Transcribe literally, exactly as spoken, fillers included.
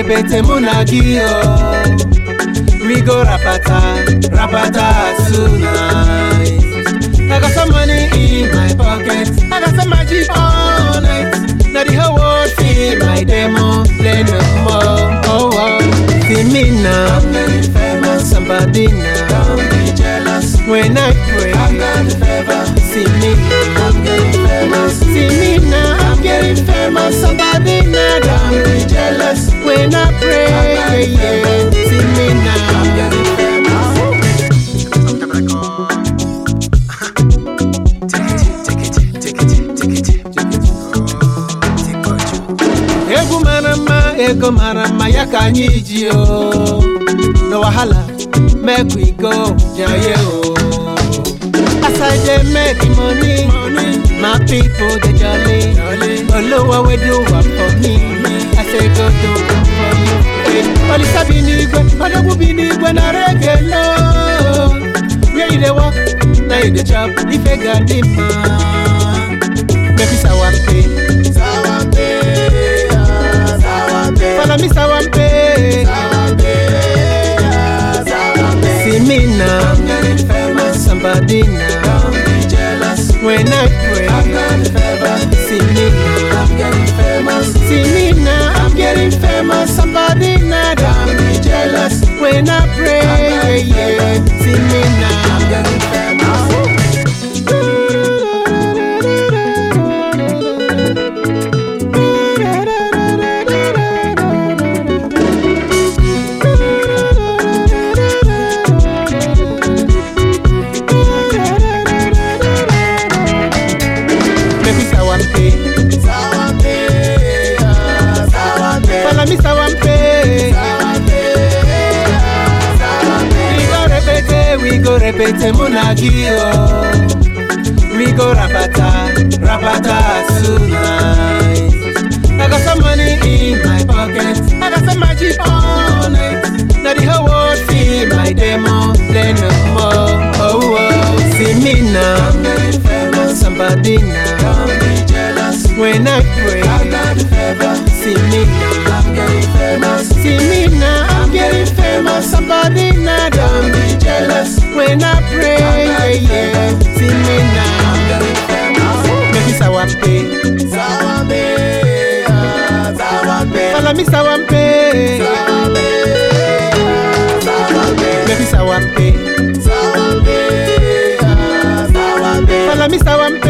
repete munagio. We go rapata, rapata tonight. I got some money in my pocket, I got some magic all night. Now the whole world feel my demo, play no more. Oh wow, see me now, I'm getting famous. Somebody now, don't be jealous. When I pray, I got the favor. See me now, I'm getting famous. See me now, I'm getting famous. Somebody now, don't be jealous. When I pray, yeah, see me now, I'm getting famous. Ego marama, ego marama, yakanyi o. No wahala, make we go, jaye o. As I dey make money, money, my people they jolly. Olowo we do work for me, I say go do work for you. Olisa binigwe, odogu binigwe na regelo. Where you dey walk, now you dey chop. If you got the man, make me sawampe, sawampe, sawampe. Follow me sawampe, sawampe, sawampe. See me now, I'm getting famous. Somebody now, don't be jealous. When I pray, I got the favor. See me now, I'm getting famous. See me now, I'm getting famous. Somebody now, don't be jealous. When I pray, yeah, see me now, I'm getting famous. Follow me sawampe, sawampe, sawampe. We go repete, we go repete munagio. We go rapata, rapata tonight. I got some money in my pocket, I got some magic all night. Now the whole world feel my demo, play no more. Oh, oh, see me now, I'm getting famous. Somebody now, don't be jealous. When I pray, I got the favor. See me now, I'm getting famous. See me now, I'm getting famous. Somebody now, don't be jealous. When I pray, yeah, see me now, I'm getting famous. Make me sawampe, sawampe, sawampe. Follow me sawampe, sawampe, sawampe. Make me sawampe, sawampe, sawampe. Follow me sawampe.